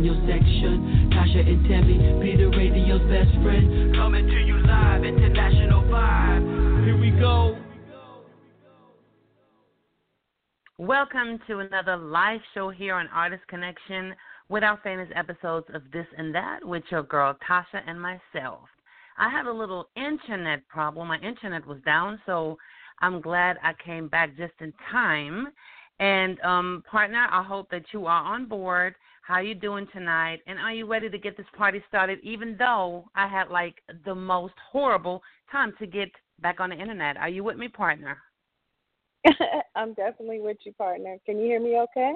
in your section. Tasha and Tammy be the radio's best friend. Coming to you live, international vibe. Here we go. Welcome to another live show here on Artist Connection with our famous episodes of This and That with your girl Tasha and myself. I had a little internet problem. My internet was down, so I'm glad I came back just in time. And, partner, I hope that you are on board. How you doing tonight? And are you ready to get this party started, even though I had, like, the most horrible time to get back on the internet? Are you with me, partner? I'm definitely with you, partner. Can you hear me okay?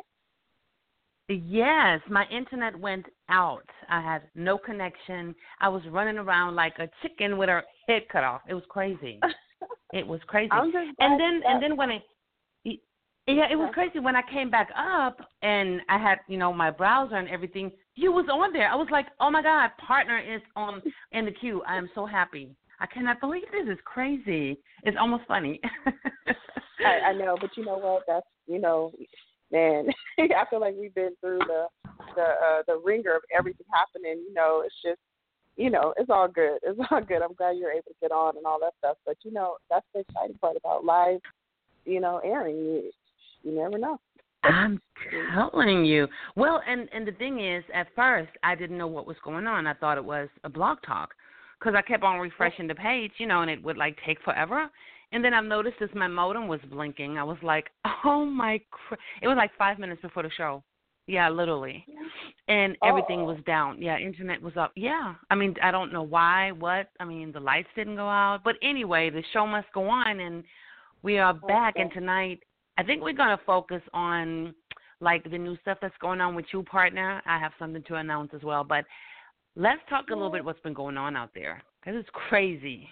Yes, my internet went out. I had no connection. I was running around like a chicken with her head cut off. It was crazy. It was crazy. And then when it was crazy when I came back up and I had, my browser and everything. You was on there. I was like, oh my God, partner is on in the queue. I am so happy. I cannot believe this. It's crazy. It's almost funny. I know, but you know what? That's man. I feel like we've been through the ringer of everything happening. It's just, it's all good. It's all good. I'm glad you're able to get on and all that stuff. But that's the exciting part about live, airing. You never know. I'm telling you. Well, and the thing is, at first, I didn't know what was going on. I thought it was a blog talk because I kept on refreshing the page, and it would, like, take forever. And then I noticed as my modem was blinking, I was like, oh, my it was like 5 minutes before the show. Yeah, literally. And everything was down. Yeah, internet was up. Yeah. I mean, I don't know why, the lights didn't go out. But anyway, the show must go on, and we are back. And tonight, I think we're going to focus on, like, the new stuff that's going on with you, partner. I have something to announce as well. But let's talk a little bit what's been going on out there, because it's crazy.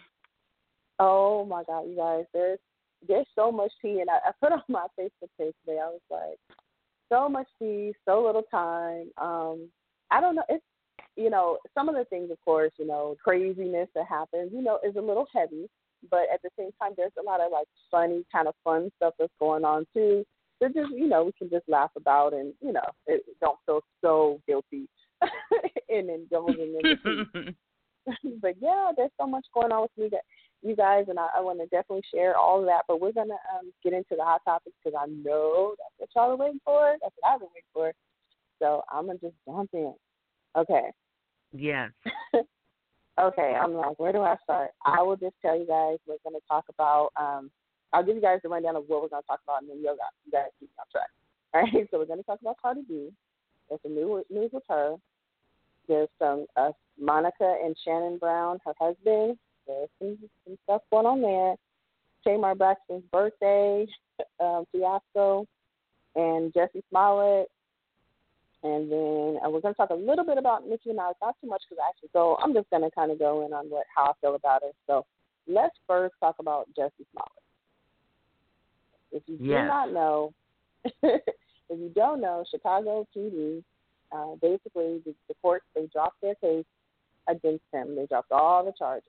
Oh my God, you guys! There's so much tea, and I put on my Facebook page today. I was like, so much tea, so little time. I don't know. It's some of the things, of course, craziness that happens, is a little heavy, but at the same time, there's a lot of like funny, kind of fun stuff that's going on too. So just we can just laugh about, and don't feel so guilty in indulging in the tea. But yeah, there's so much going on with me that you guys, and I want to definitely share all of that. But we're gonna get into the hot topics because I know that's what y'all are waiting for. That's what I've been waiting for. So I'm gonna just jump in. Okay. Yes. Okay. I'm like, where do I start? I will just tell you guys we're gonna talk about. I'll give you guys the rundown of what we're gonna talk about, and then you guys keep me on track. All right. So we're gonna talk about Cardi B. There's some news with her. There's some Monica and Shannon Brown, her husband. There's some stuff going on there. Tamar Braxton's birthday, fiasco, and Jussie Smollett. And then we're going to talk a little bit about Nicki Minaj, not too much because I'm just going to kind of go in on how I feel about her. So let's first talk about Jussie Smollett. If you do not know, if you don't know, Chicago PD, basically the courts, they dropped their case against him. They dropped all the charges.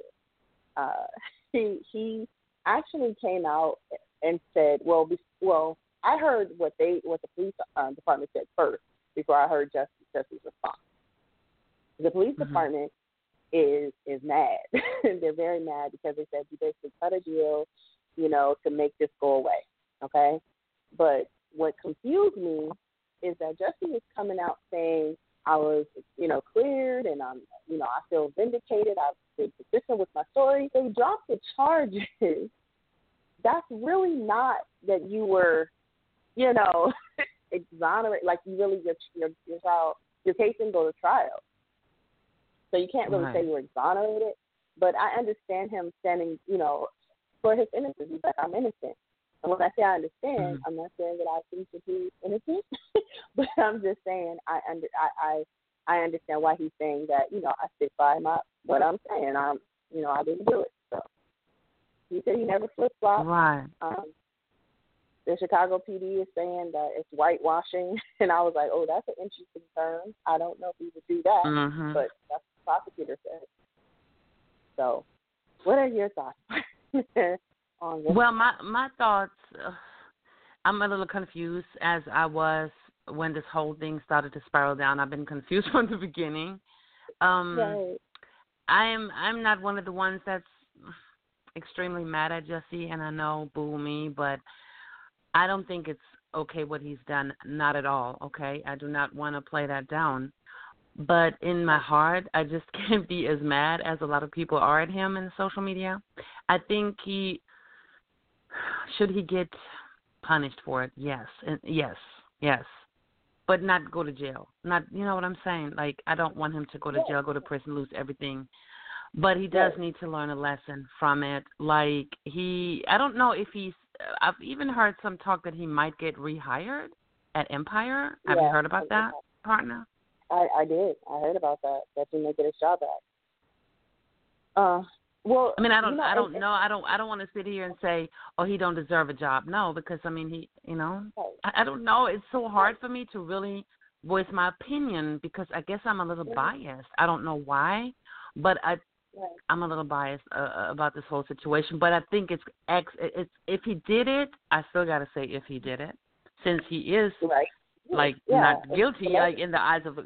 He actually came out and said, well, I heard what the police department said first before I heard Jussie's response. The police department is mad. They're very mad because they said he basically cut a deal, to make this go away. Okay, but what confused me is that Jussie is coming out saying I was, cleared and I'm, I feel vindicated. I've been consistent with my story. They dropped the charges. That's really not that you were, exonerate. Like you really your trial, your case didn't go to trial. So you can't really say you were exonerated. But I understand him standing, for his innocence. He's like, I'm innocent. And when I say I understand, I'm not saying that I think that he's innocent, but I'm just saying I understand why he's saying that, I stick by what I'm saying. I didn't do it. So he said he never flip-flopped. Right. The Chicago PD is saying that it's whitewashing, and I was like, oh, that's an interesting term. I don't know if he would do that, but that's what the prosecutor said. So what are your thoughts on this? Well, my thoughts, I'm a little confused as I was when this whole thing started to spiral down. I've been confused from the beginning. Right. I'm not one of the ones that's extremely mad at Jesse, and I know, boo me, but I don't think it's okay what he's done. Not at all, okay? I do not want to play that down. But in my heart, I just can't be as mad as a lot of people are at him in social media. I think should he get punished for it? Yes, and yes. But not go to jail. Not, you know what I'm saying? Like, I don't want him to go to jail, go to prison, lose everything. But he does need to learn a lesson from it. Like, I don't know if I've even heard some talk that he might get rehired at Empire. Have you heard about that, partner? I did. I heard about that he may get his job back. Well, I mean, I don't know. I don't want to sit here and say, oh, he don't deserve a job. No, because I mean, he, I don't know. It's so hard for me to really voice my opinion because I guess I'm a little biased. I don't know why, but I'm a little biased about this whole situation. But I think it's if he did it, I still got to say if he did it, since he is not guilty, like in the eyes of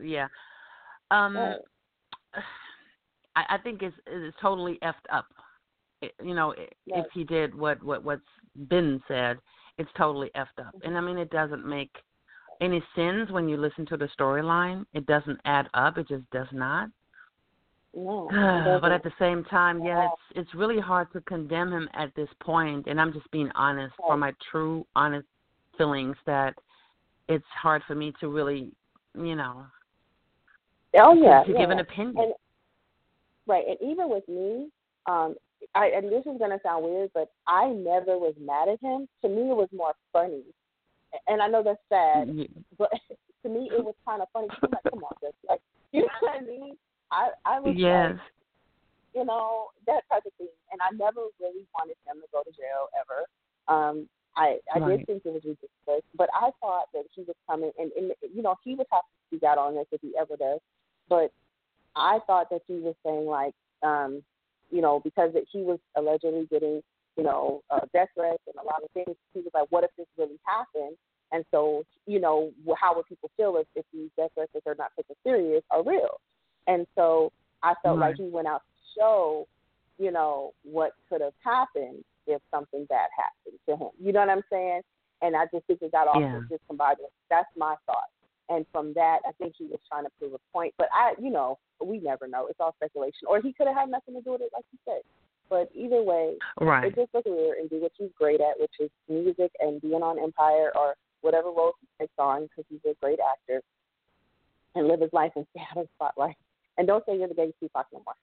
I think it's totally effed up. If he did what's been said, it's totally effed up. And I mean, it doesn't make any sense when you listen to the storyline. It doesn't add up. It just does not. No, but at the same time, it's really hard to condemn him at this point. And I'm just being honest from my true, honest feelings that it's hard for me to really, to give an opinion. Right, and even with me, and this is going to sound weird, but I never was mad at him. To me, it was more funny. And I know that's sad, but to me, it was kind of funny. I'm like, come on, just like, you know what I mean? I was like, that type of thing. And I never really wanted him to go to jail ever. I did think it was ridiculous, but I thought that he was coming, and he would have to speak out on this if he ever does. But I thought that he was saying, like, because he was allegedly getting, death threats and a lot of things, he was like, what if this really happened? And so, how would people feel if these death threats that they're not taken serious are real? And so I felt like he went out to show, what could have happened if something bad happened to him. You know what I'm saying? And I just think it got off discombobulated. That's my thought. And from that, I think he was trying to prove a point. But we never know. It's all speculation. Or he could have had nothing to do with it, like you said. But either way, it just look weird and do what he's great at, which is music and being on Empire or whatever role he takes on, because he's a great actor, and live his life and stay out of the spotlight. And don't say you're the gay Tupac no more.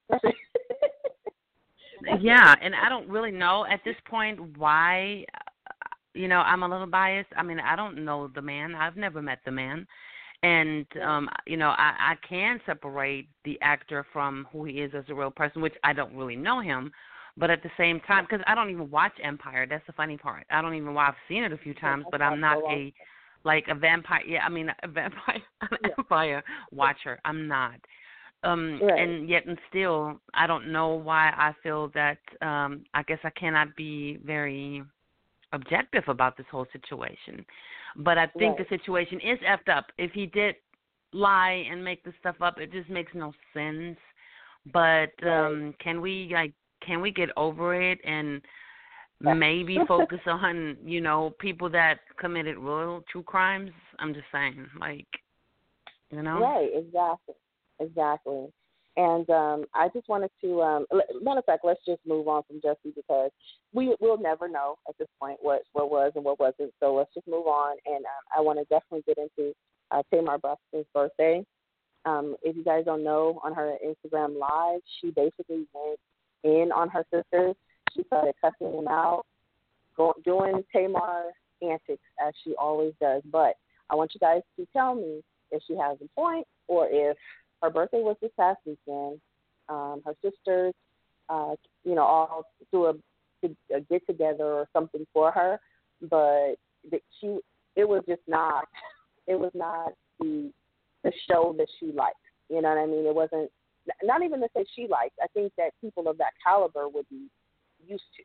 Yeah, and I don't really know at this point why, I'm a little biased. I mean, I don't know the man. I've never met the man. And, I can separate the actor from who he is as a real person, which I don't really know him. But at the same time, because I don't even watch Empire. That's the funny part. I don't even watch. I've seen it a few times, but I'm not a vampire. Yeah, I mean, a vampire, Empire watcher. I'm not. And yet and still, I don't know why I feel that I guess I cannot be very objective about this whole situation. But I think the situation is effed up. If he did lie and make this stuff up, it just makes no sense. But can we get over it and maybe focus on, people that committed real true crimes? I'm just saying, Right, exactly. And I just wanted to, matter of fact, let's just move on from Jesse because we'll never know at this point what was and what wasn't. So let's just move on. And I want to definitely get into Tamar Braxton's birthday. If you guys don't know, on her Instagram Live, she basically went in on her sisters. She started cussing them out, doing Tamar antics as she always does. But I want you guys to tell me if she has a point or if her birthday was this past weekend. Her sisters, all threw a get together or something for her, but it was not the show that she liked. You know what I mean? It wasn't, not even to say she liked. I think that people of that caliber would be used to.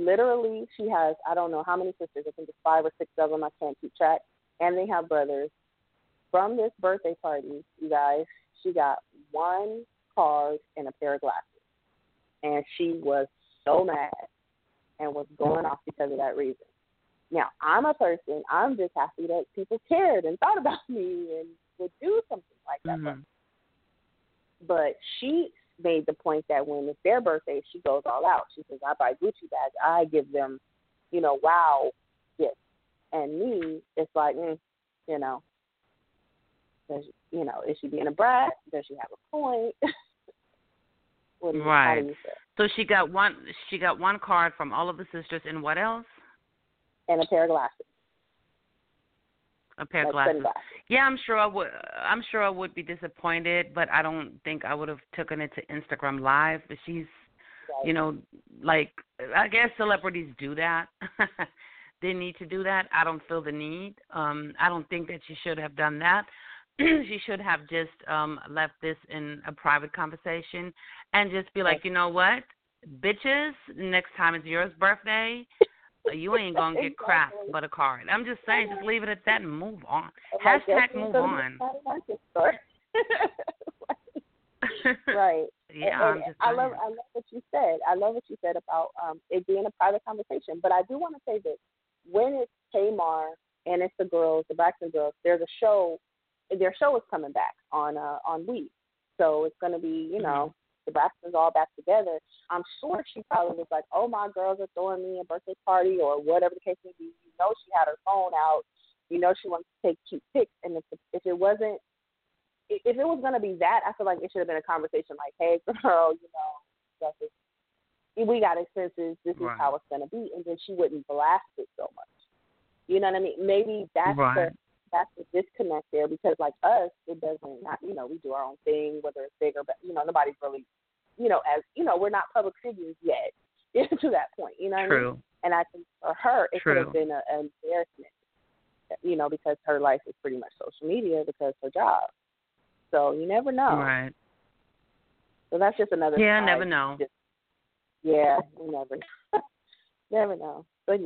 She has, I don't know how many sisters. I think it's 5 or 6 of them. I can't keep track. And they have brothers. from this birthday party, you guys, she got one card and a pair of glasses. And she was so mad and was going off because of that reason. Now, I'm a person, I'm just happy that people cared and thought about me and would do something like that. Mm-hmm. But she made the point that when it's their birthday, she goes all out. She says, I buy Gucci bags. I give them, wow gifts. And me, it's like, is she being a brat? Does she have a point? Right. So she got one card from all of the sisters, and what else? And a pair of glasses. A pair of glasses. Yeah, I'm sure I would be disappointed, but I don't think I would have taken it to Instagram Live. But she's, right. I guess celebrities do that. They need to do that. I don't feel the need. I don't think that she should have done that. She should have just left this in a private conversation and just be like, you know what, bitches, next time it's yours birthday, you ain't going to get crap but a card. I'm just saying, just leave it at that and move on. Hashtag move on. Right. Yeah, and I love what you said. I love what you said about it being a private conversation. But I do want to say that when it's Tamar and it's the girls, the Braxton girls, there's a show. Their show is coming back on Week. So it's going to be, the Braxtons all back together. I'm sure she probably was like, oh, my girls are throwing me a birthday party or whatever the case may be. She had her phone out. She wanted to take cute pics. And if it was going to be that, I feel like it should have been a conversation like, hey, girl, we got expenses. This is how it's going to be. And then she wouldn't blast it so much. You know what I mean? Maybe that's that's the disconnect there, because like us, it doesn't, we do our own thing, whether it's big or, nobody's really, as, we're not public figures yet to that point, what I mean? And I think for her, it could have been an embarrassment, because her life is pretty much social media because her job. So you never know. Right. So that's just another Yeah, never know. You never know. But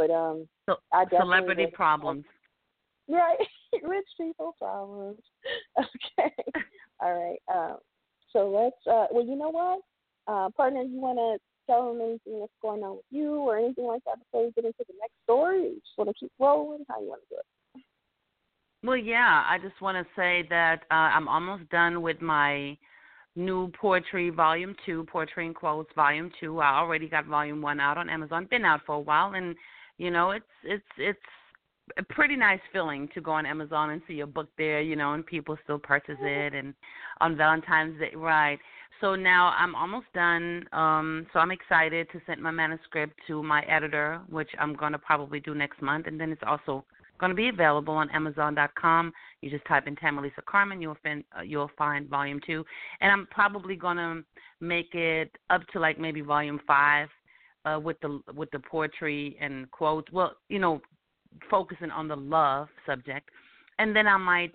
I definitely celebrity problems. Right. Rich people problems. Okay. All right. So let's, well, you know what? Partner, you want to tell them anything that's going on with you or anything like that before we get into the next story? You just want to keep rolling? How you want to do it? Well, yeah, I just want to say that I'm almost done with my new poetry volume 2, Poetry in Quotes volume 2. I already got volume 1 out on Amazon. Been out for a while, and it's a pretty nice feeling to go on Amazon and see your book there, and people still purchase it, and on Valentine's Day, right. So now I'm almost done, so I'm excited to send my manuscript to my editor, which I'm going to probably do next month, and then it's also going to be available on Amazon.com. You just type in Tamalisa Carmen, you'll find volume 2, and I'm probably going to make it up to like maybe volume 5 with the poetry and quotes. Well, focusing on the love subject, and then I might,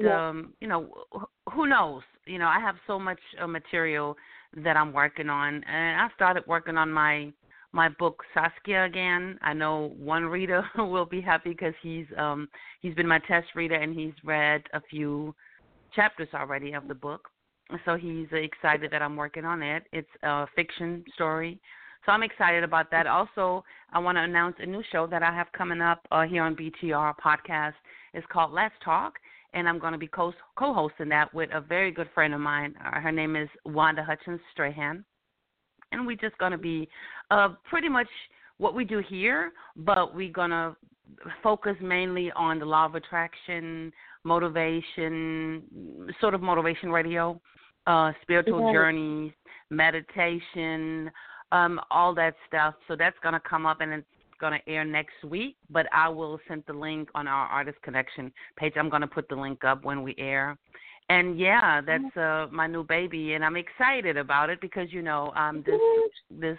who knows? I have so much material that I'm working on, and I started working on my book Saskia again. I know one reader will be happy because he's been my test reader and he's read a few chapters already of the book, so he's excited that I'm working on it. It's a fiction story. So I'm excited about that. Also, I want to announce a new show that I have coming up here on BTR podcast. It's called Let's Talk, and I'm going to be co-hosting that with a very good friend of mine. Her name is Wanda Hutchins Strahan, and we're just going to be pretty much what we do here, but we're going to focus mainly on the law of attraction, motivation, sort of motivation radio, spiritual journeys, meditation, all that stuff. So that's going to come up, and it's going to air next week, but I will send the link on our Artist Connection page. I'm going to put the link up when we air. And, yeah, that's my new baby, and I'm excited about it because, I'm this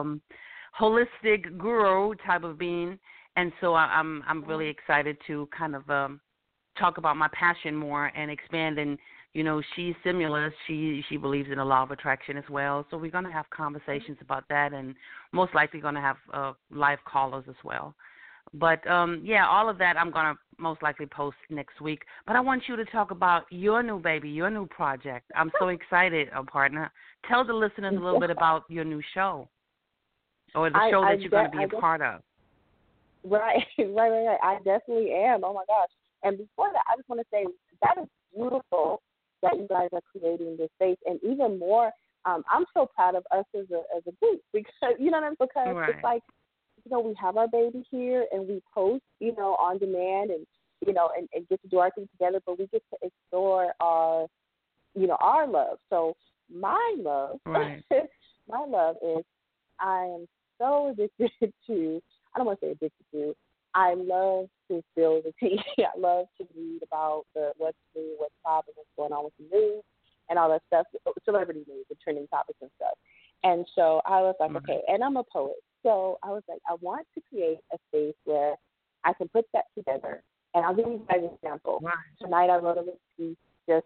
holistic guru type of being, and so I'm really excited to kind of talk about my passion more and expand. And she's similar. She believes in the law of attraction as well. So we're going to have conversations about that, and most likely going to have live callers as well. But yeah, all of that I'm gonna most likely post next week. But I want you to talk about your new baby, your new project. I'm so excited, partner. Tell the listeners a little bit about your new show, or the show that you're going to be a part of. Right. I definitely am. Oh my gosh. And before that, I just want to say that is beautiful that you guys are creating this space, and even more, I'm so proud of us as a group, because you know what I mean? Because Right. it's like, we have our baby here and we post, on demand, and and get to do our thing together, but we get to explore our our love. So my love, Right. my love is, I am so addicted to, I don't want to say addicted to, I love to spill the tea. I love to read about what's new, what's popping, what's going on with the news and all that stuff, celebrity news, the trending topics and stuff. And so I was like, okay, and I'm a poet. So I was like, I want to create a space where I can put that together. And I'll give you guys an example. Right. Tonight I wrote a little piece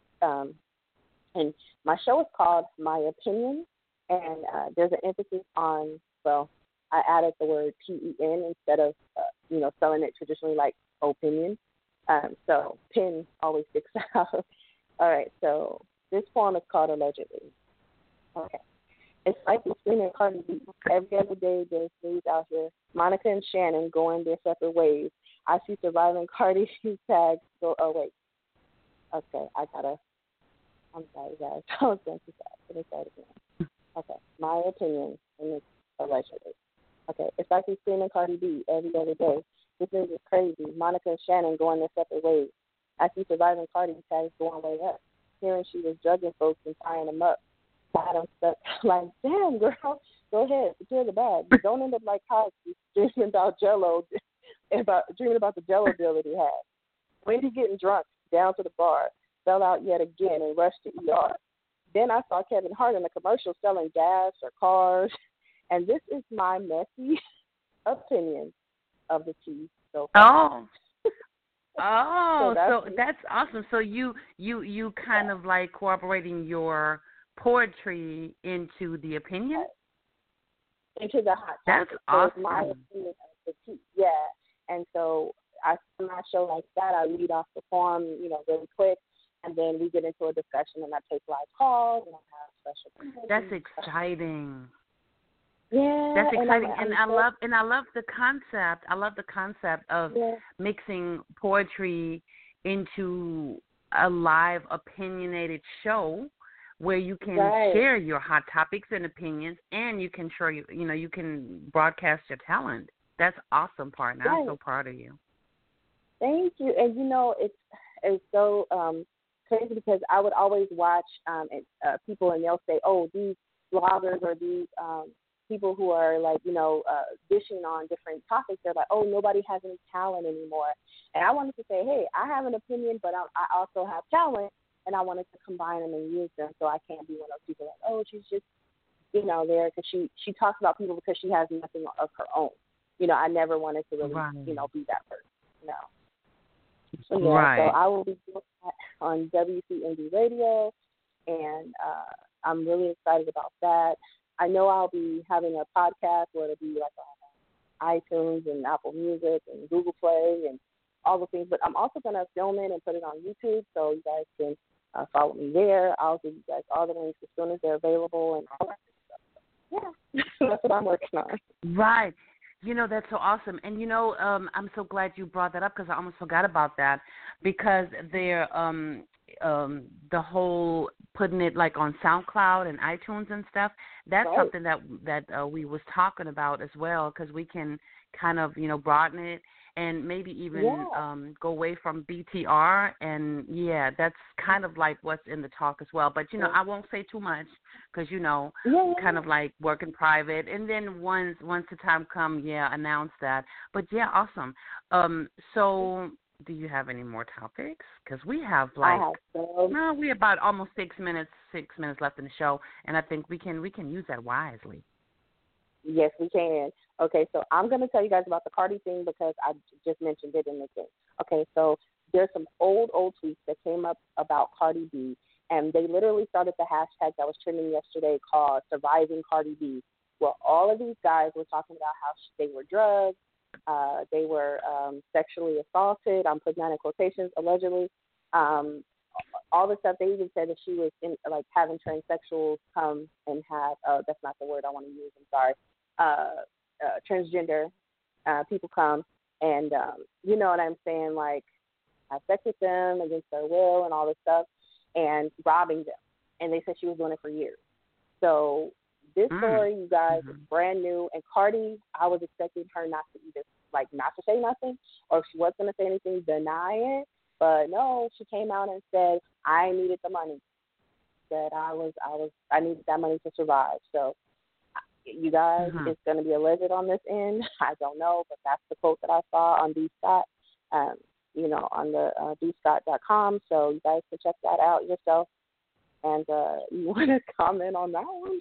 and my show is called My Opinion, and there's an emphasis on, well, I added the word P-E-N instead of, spelling it traditionally like opinion. So pen always sticks out. All right, so this poem is called Allegedly. Okay. It's like the screaming Cardi B. Every other day there's news out here. Monica and Shannon going their separate ways. I see surviving Cardi tags go, oh, wait. Okay, I'm sorry, guys. I was going too fast. Let me start again. Okay, my opinion, and it's allegedly. Okay, it's like he's screaming Cardi B every other day. This is crazy. Monica and Shannon going their separate ways. I see surviving Cardi tags going way up. Hearing she was drugging folks and tying them up. I'm stuck. Like, damn, girl, go ahead, secure the bag. But don't end up like Cosby, dreaming about Jello, dreaming about the Jello deal that he had. Wendy getting drunk down to the bar, fell out yet again and rushed to ER. Then I saw Kevin Hart in a commercial selling gas or cars. And this is my messy opinion of the tea so far. So that's awesome. So you kind of like incorporating your poetry into the opinion? Into the hot topic. That's awesome. So my opinion of the tea. Yeah. And so I do my show like that. I lead off the poem, really quick, and then we get into a discussion, and I take live calls, and I have special. That's exciting. Yeah, that's exciting, and I love the concept. I love the concept of mixing poetry into a live opinionated show where you can share your hot topics and opinions, and you can share you can broadcast your talent. That's awesome, partner. I'm so proud of you. Thank you. And it's so crazy because I would always watch people, and they'll say, "Oh, these bloggers or these people who are like, dishing on different topics, they're like, oh, nobody has any talent anymore." And I wanted to say, hey, I have an opinion, but I also have talent, and I wanted to combine them and use them, so I can't be one of those people like, oh, she's just, there because she talks about people because she has nothing of her own. I never wanted to really, be that person. No. So, so I will be doing that on WCND Radio, and I'm really excited about that. I know I'll be having a podcast where it'll be like on iTunes and Apple Music and Google Play and all the things. But I'm also going to film it and put it on YouTube so you guys can follow me there. I'll give you guys all the links as soon as they're available and all that stuff. So, yeah, that's what I'm working on. Right. That's so awesome. And, I'm so glad you brought that up because I almost forgot about that because they're the whole putting it like on SoundCloud and iTunes and stuff. That's something that we was talking about as well because we can kind of, broaden it and maybe even go away from BTR. And, that's kind of like what's in the talk as well. But, I won't say too much because, kind of like working private. And then once the time comes, announce that. But, awesome. So do you have any more topics? Because we have we about almost 6 minutes left in the show, and I think we can use that wisely. Yes, we can. Okay, so I'm going to tell you guys about the Cardi thing because I just mentioned it in the thing. Okay, so there's some old tweets that came up about Cardi B, and they literally started the hashtag that was trending yesterday called Surviving Cardi B. Well, all of these guys were talking about how they were drugged, They were sexually assaulted. I'm putting that in quotations, allegedly. All the stuff. They even said that she was having transsexuals come and have. That's not the word I want to use. I'm sorry. Transgender people come and you know what I'm saying, like have sex with them against their will and all this stuff, and robbing them. And they said she was doing it for years. So this story, you guys, is brand new. And Cardi, I was expecting her not to either, not to say nothing, or if she was going to say anything, deny it. But no, she came out and said, I needed the money. That I needed that money to survive. So you guys, it's going to be alleged on this end. I don't know, but that's the quote that I saw on D. Scott, on the dscott.com. So you guys can check that out yourself. And you want to comment on that one?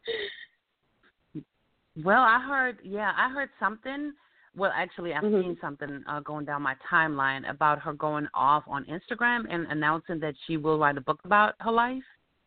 Well, I heard something. Well, actually, I've seen something going down my timeline about her going off on Instagram and announcing that she will write a book about her life.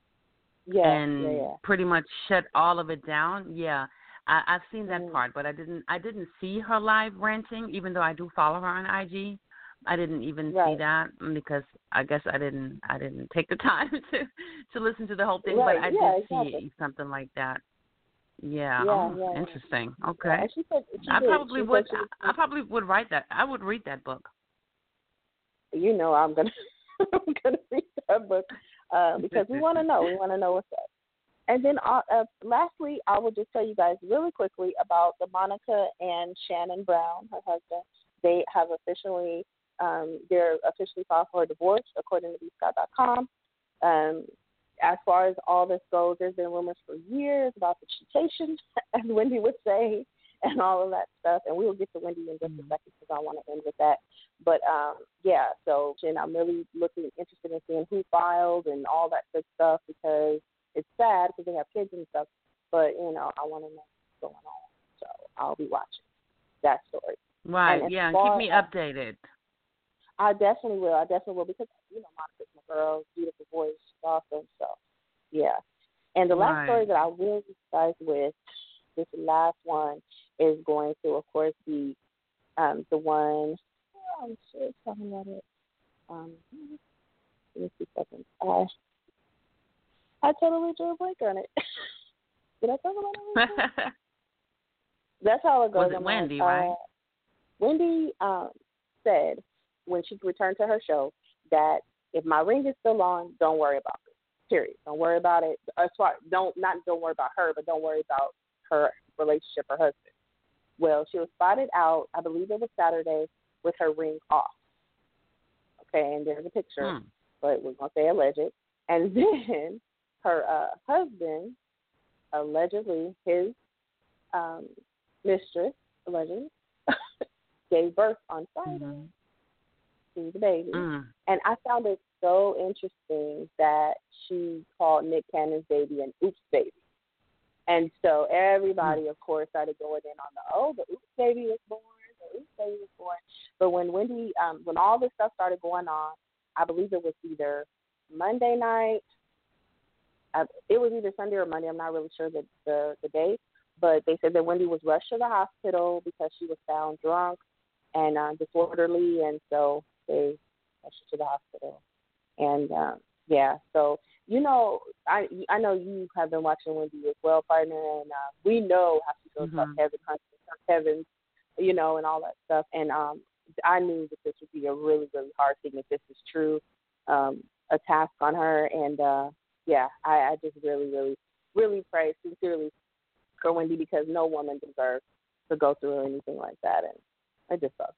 Pretty much shut all of it down. Yeah, I've seen that part, but I didn't see her live ranting, even though I do follow her on IG. I didn't even see that because I guess I didn't take the time to listen to the whole thing. But I did see something like that. Yeah. Interesting. Okay. Yeah, she said, I probably would write that. I would read that book. You know, I'm gonna read that book because we want to know. We want to know what's up. And then lastly, I will just tell you guys really quickly about the Monica and Shannon Brown, her husband. They have officially they're officially filed for a divorce, according to bscott.com. As far as all this goes, there's been rumors for years about the cheatation, as Wendy would say, and all of that stuff. And we will get to Wendy in just a second because I want to end with that. But, so Jen, I'm really interested in seeing who filed and all that good stuff because it's sad because they have kids and stuff. But, I want to know what's going on. So I'll be watching that story. Right, yeah, keep me updated. I definitely will because, Monica's my girl, beautiful voice, she's awesome. So, yeah. And the last story that I will leave you guys with, this last one, is going to, of course, be the one, I'm sure it's talking about it. Give me 2 seconds. I totally drew a blank on it. Did I talk about it? That's how it goes. Was it Wendy, right? Wendy said when she returned to her show that if my ring is still on, don't worry about it. Period. Don't worry about it. Don't worry about her, but don't worry about her relationship, her husband. Well, she was spotted out, I believe it was Saturday, with her ring off. Okay, and there's a picture, but we're going to say alleged. And then her husband, allegedly, his mistress, allegedly, gave birth on Friday to the baby. And I found it so interesting that she called Nick Cannon's baby an oops baby. And so everybody, of course, started going in on the oops baby was born, the oops baby was born. But when Wendy, when all this stuff started going on, I believe it was either Monday night, it was either Sunday or Monday, I'm not really sure the date, but they said that Wendy was rushed to the hospital because she was found drunk and disorderly, and so they rushed her to the hospital. And, so, I know you have been watching Wendy as well, partner, and we know how she feels about Kevin Hunter, Kevin, and all that stuff. And I knew that this would be a really, really hard thing if this is true, a task on her. And, I just really, really, really pray sincerely for Wendy because no woman deserves to go through anything like that. And I just thought.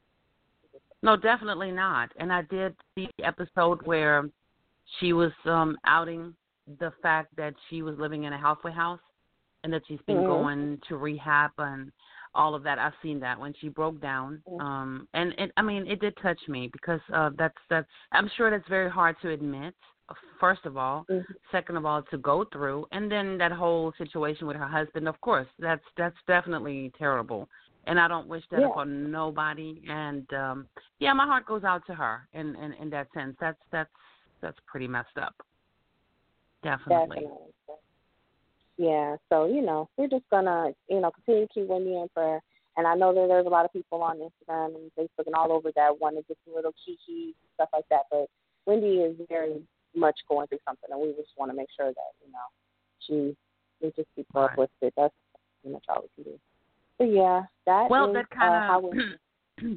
No, definitely not. And I did see the episode where she was outing the fact that she was living in a halfway house and that she's been going to rehab and all of that. I've seen that when she broke down. And it did touch me because that's I'm sure that's very hard to admit, first of all. Second of all, to go through. And then that whole situation with her husband, of course, that's definitely terrible. And I don't wish that upon nobody. And my heart goes out to her in that sense. That's pretty messed up. Definitely. Yeah. So we're just gonna continue to keep Wendy in prayer. And I know that there's a lot of people on Instagram and Facebook and all over that want to get some little kiki stuff like that. But Wendy is very much going through something, and we just want to make sure that we just keep her uplifted. That's pretty much all we can do. So yeah, that is how we.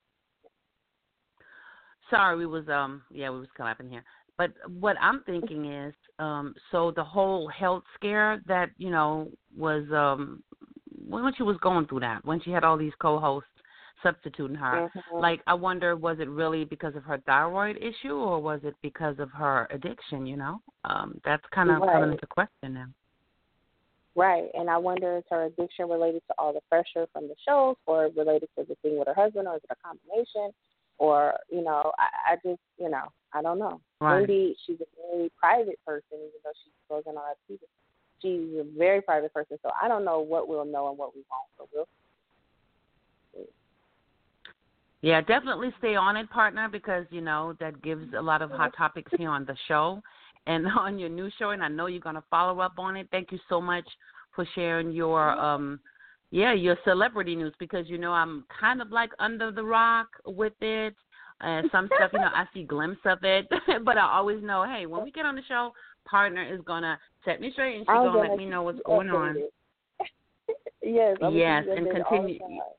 Sorry, we was clapping here. But what I'm thinking is, so the whole health scare that was when she was going through that, when she had all these co-hosts substituting her, like I wonder, was it really because of her thyroid issue, or was it because of her addiction? That's kind of coming into question now. Right, and I wonder, is her addiction related to all the pressure from the shows, or related to the thing with her husband, or is it a combination? Or, I just, I don't know. Right. Wendy, she's a very private person, even though she goes on our TV. She's a very private person, so I don't know what we'll know and what we won't. So we'll see. Yeah, definitely stay on it, partner, because, that gives a lot of hot topics here on the show and on your new show, and I know you're going to follow up on it. Thank you so much for sharing your your celebrity news, because, I'm kind of like under the rock with it. Some stuff, I see glimpses of it, but I always know, hey, when we get on the show, partner is going to set me straight, and she's going to let me know what's going on. Yes, and continue.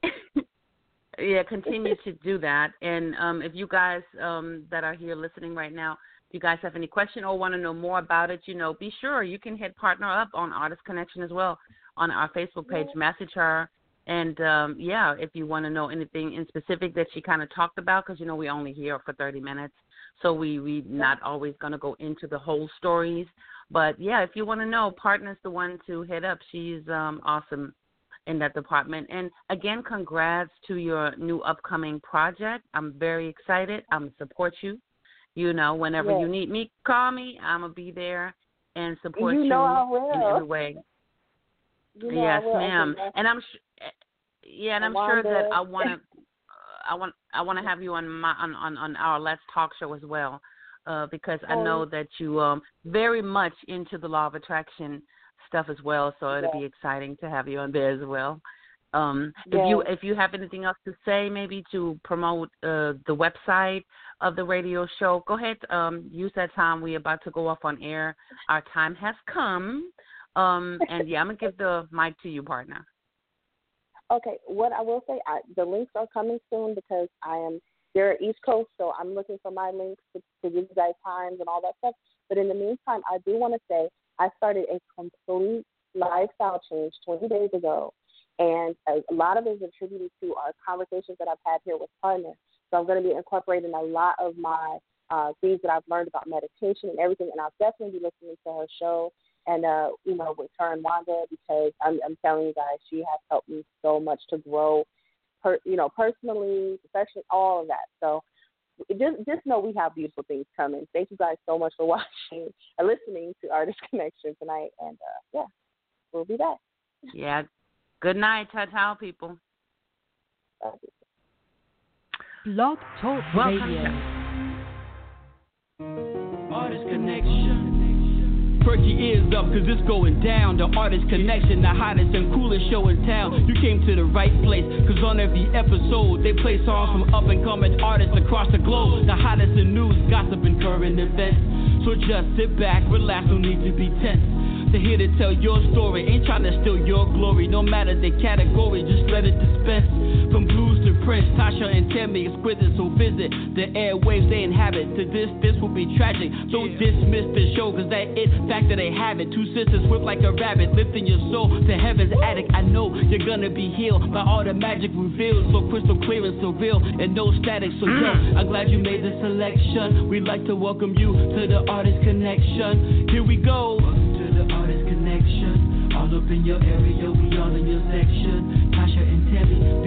Continue to do that. And if you guys that are here listening right now, if you guys have any question or want to know more about it, be sure you can hit partner up on Artist Connection as well on our Facebook page. Message her. And, if you want to know anything in specific that she kind of talked about, because, we only here for 30 minutes. So we not always going to go into the whole stories. But, if you want to know, partner's the one to hit up. She's awesome in that department. And, again, congrats to your new upcoming project. I'm very excited. I'm going to support you. Whenever you need me, call me. I'm going to be there and support you I will. in every way. Yes, ma'am. And I'm sure that I want to have you on on our Let's Talk show as well, because I know that you very much into the law of attraction stuff as well. So it'll be exciting to have you on there as well. If you have anything else to say, maybe to promote the website of the radio show, go ahead. Use that time. We're about to go off on air. Our time has come. And I'm going to give the mic to you, partner. Okay, what I will say, the links are coming soon, because they're East Coast, so I'm looking for my links to give you guys times and all that stuff. But in the meantime, I do want to say I started a complete lifestyle change 20 days ago, and a lot of it is attributed to our conversations that I've had here with partners. So I'm going to be incorporating a lot of my things that I've learned about meditation and everything, and I'll definitely be listening to her show. And, with her and Wanda, because I'm telling you guys, she has helped me so much to grow, personally, professionally, all of that. So just know we have beautiful things coming. Thank you guys so much for watching and listening to Artist Connection tonight. And, we'll be back. Yeah. Good night, Ta-ta, people. Blog Talk Radio. Artist Connection. Perk your ears up, cause it's going down. The Artist Connection, the hottest and coolest show in town. You came to the right place, cause on every episode they play songs from up and coming artists across the globe. The hottest in news, gossip, and current events. So just sit back, relax, no need to be tense. They're here to tell your story, ain't trying to steal your glory. No matter the category, just let it dispense. From blues to Prince, Tasha and Tammy, exquisite. So visit the airwaves they inhabit. To this will be tragic. Don't dismiss the show, cause that it fact that they have it. Two sisters whip like a rabbit, lifting your soul to heaven's attic. I know you're gonna be healed by all the magic revealed. So crystal clear and so real, and no static. So yo, I'm glad you made the selection. We'd like to welcome you to the Artist Connection. Here we go. Connection, all up in your area, we all in your section. Tasha and Tammy,